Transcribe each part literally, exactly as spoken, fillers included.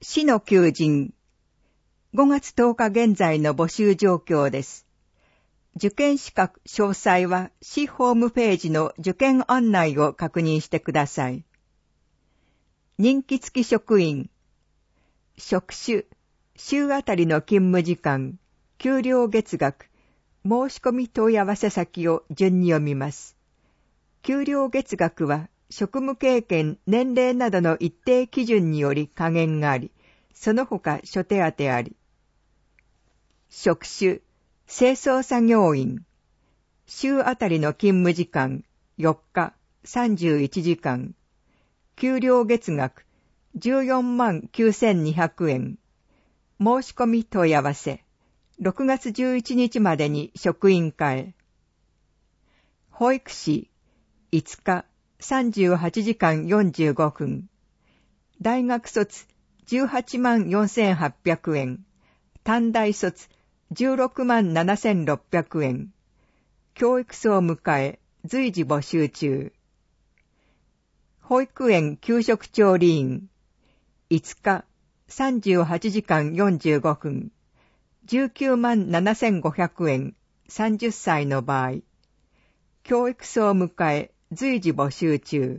市の求人。ごがつとおか現在の募集状況です。受験資格詳細は市ホームページの受験案内を確認してください。任期付き職員。職種、週あたりの勤務時間、給料月額、申し込み問い合わせ先を順に読みます。給料月額は職務経験、年齢などの一定基準により下限があり、その他諸手当あり。職種、清掃作業員。週あたりの勤務時間、よっか、さんじゅういちじかん。給料月額、じゅうよんまんきゅうせんにひゃくえん。申し込み問い合わせ、ろくがつじゅういちにちまでに職員課へ。保育士、いつか、さんじゅうはちじかんよんじゅうごふん。大学卒、じゅうはちまんよんせんはっぴゃくえん。短大卒、じゅうろくまんななせんろっぴゃくえん。教育総務課へ随時募集中。保育園給食調理員。いつか、さんじゅうはちじかんよんじゅうごふん。じゅうきゅうまんななせんごひゃくえん。さんじゅっさいの場合。教育総務課へ随時募集中。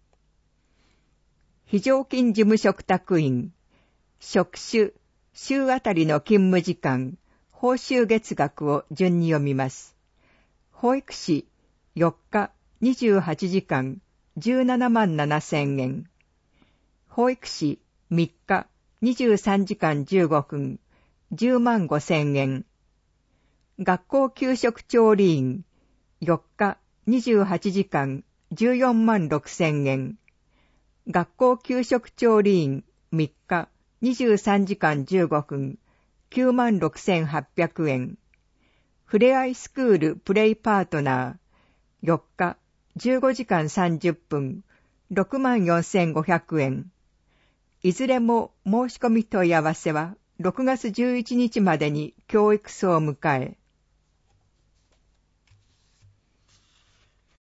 非常勤事務嘱託員。職種、週あたりの勤務時間、報酬月額を順に読みます。保育士、よっか、にじゅうはちじかん、じゅうななまんななせんえん。保育士、みっか、にじゅうさんじかんじゅうごふん、じゅうまんごせんえん。学校給食調理員、よっか、にじゅうはちじかん、じゅうよんまんろくせんえん。学校給食調理員、みっか、にじゅうさんじかんじゅうごふん、きゅうまんろくせんはっぴゃくえん。ふれあいスクールプレイパートナー、よっか、じゅうごじかんさんじゅっぷん、ろくまんよんせんごひゃくえん。いずれも申し込み問い合わせはろくがつじゅういちにちまでに教育総務課へ。